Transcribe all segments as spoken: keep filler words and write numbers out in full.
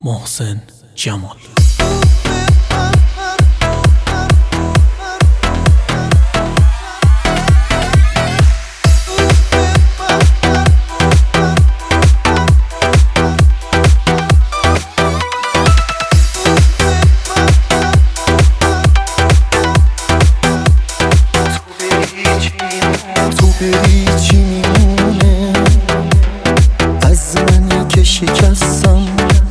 محسن جمال. تو بری چی میمونه از منی که شکستم،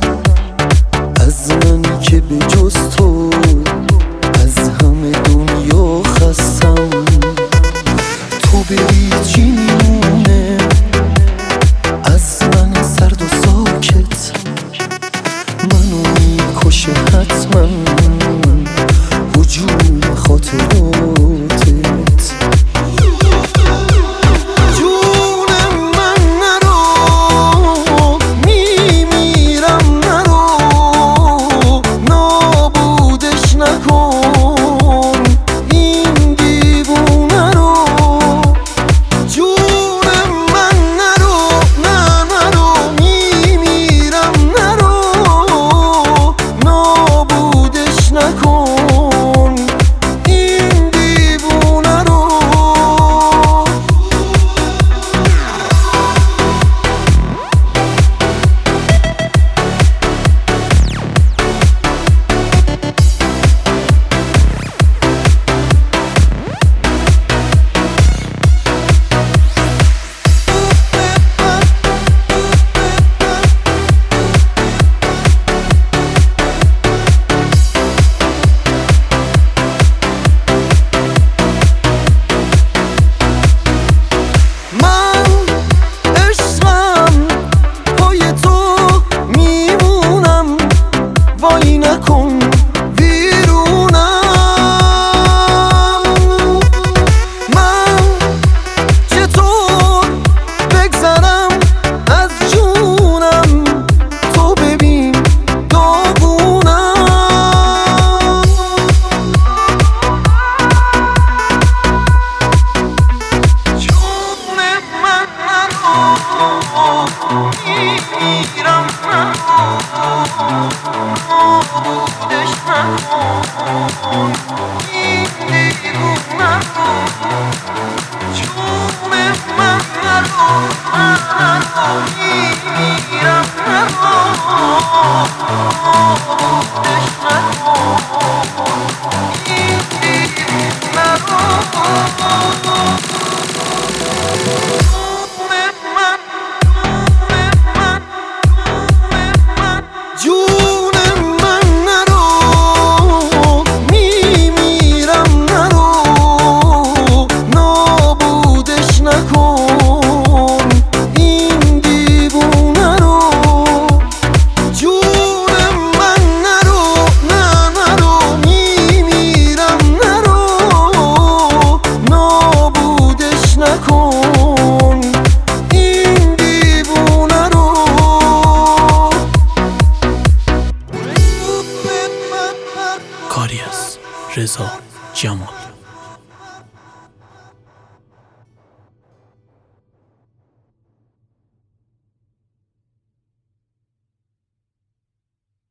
از منی که به جز تو از همه دنیا خستم. تو بری چی میمونه از من سرد و ساکت، منو میکشه حتما وجود خاطراتت. نکن ویرونم، من چطور بگذرم از جونم، تو ببین داغونم. جون من نرو میمیرم، بودش نکن این دیوونه رو، جون من نرو نرو میمیرم، نرو بودش نکن این دیوونه رو. کاری از رضا جمال.